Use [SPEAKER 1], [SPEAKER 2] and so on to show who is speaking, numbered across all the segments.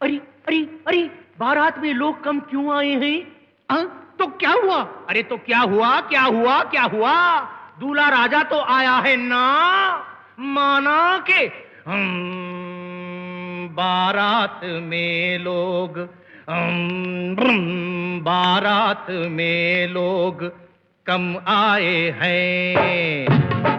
[SPEAKER 1] अरे अरे अरे, बारात में लोग कम क्यों आए हैं?
[SPEAKER 2] तो क्या हुआ?
[SPEAKER 1] अरे तो क्या हुआ, क्या हुआ, क्या हुआ? दूल्हा राजा तो आया है ना, माना के बारात में लोग, बारात में लोग कम आए हैं।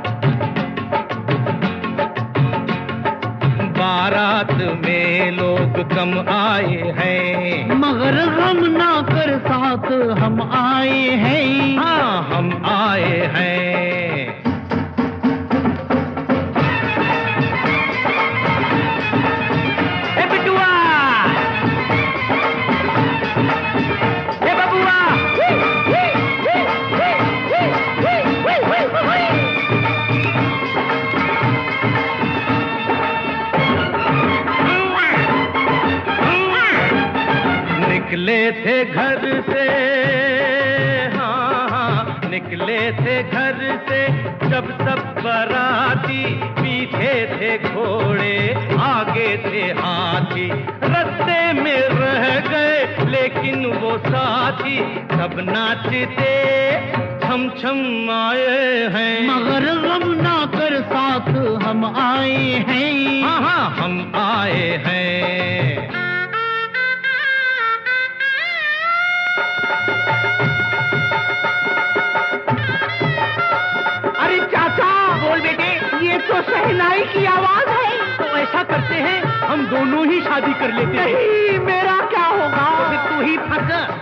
[SPEAKER 1] बारात में लोग कम आए हैं,
[SPEAKER 2] मगर गम ना कर साथ हम आए हैं।
[SPEAKER 1] हाँ हम आए हैं। ए बिटुआ, ए बबुआ, निकले थे घर से, हाँ हाँ निकले थे घर से जब सब बराती, पीछे थे घोड़े आगे थे हाथी, रास्ते में रह गए लेकिन वो साथी, सब नाचते छम छम आए हैं।
[SPEAKER 2] मगर गम ना कर साथ हम आए हैं।
[SPEAKER 1] हाँ हाँ हम आए हैं।
[SPEAKER 2] अरे चाचा,
[SPEAKER 1] बोल बेटे।
[SPEAKER 2] ये तो शहनाई की आवाज है।
[SPEAKER 1] तो ऐसा करते हैं, हम दोनों ही शादी कर लेते हैं।
[SPEAKER 2] नहीं, मेरा क्या होगा?
[SPEAKER 1] तू ही फंस।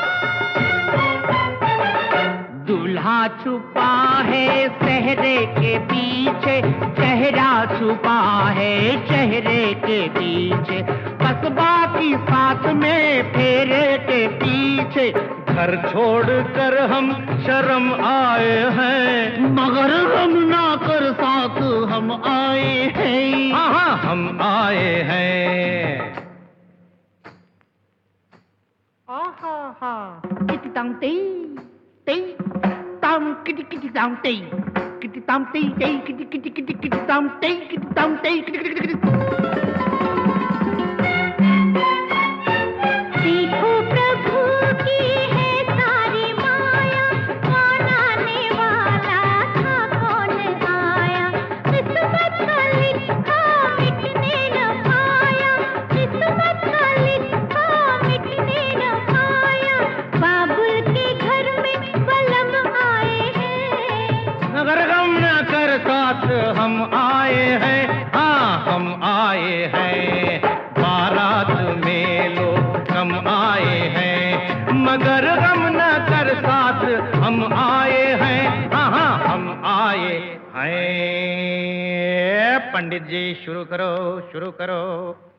[SPEAKER 2] दूल्हा छुपा है चेहरे के पीछे, चेहरा छुपा है चेहरे के पीछे, बस बाकी साथ में फेरे के पीछे।
[SPEAKER 1] घर छोड़ कर हम शर्म आए हैं,
[SPEAKER 2] मगर हम ना कर साथ हम आए हैं।
[SPEAKER 1] हाँ हाँ हम आए हैं।
[SPEAKER 2] आहा हा, किटी ताम ती ती ताम किटी किटी ताम ती, किटी ताम ती ती किटी किटी किटी किटी ताम ती, किटी ताम ती किटी किटी किटी।
[SPEAKER 3] देखो प्रभु की है सारी माया, कौन आने वाला था कौन आया, किस्मत का लिखा मिटने न पाया, किस्मत का लिखा मिटने न पाया, बाबुल के घर में बलम आए हैं।
[SPEAKER 1] मगर गम न कर साथ हम आए हैं, हाँ हम आए हैं। बारात में लोग कम आए हैं, मगर गम न कर साथ हम आए हैं, हाँ हाँ हम आए हैं। पंडित जी शुरू करो, शुरू करो।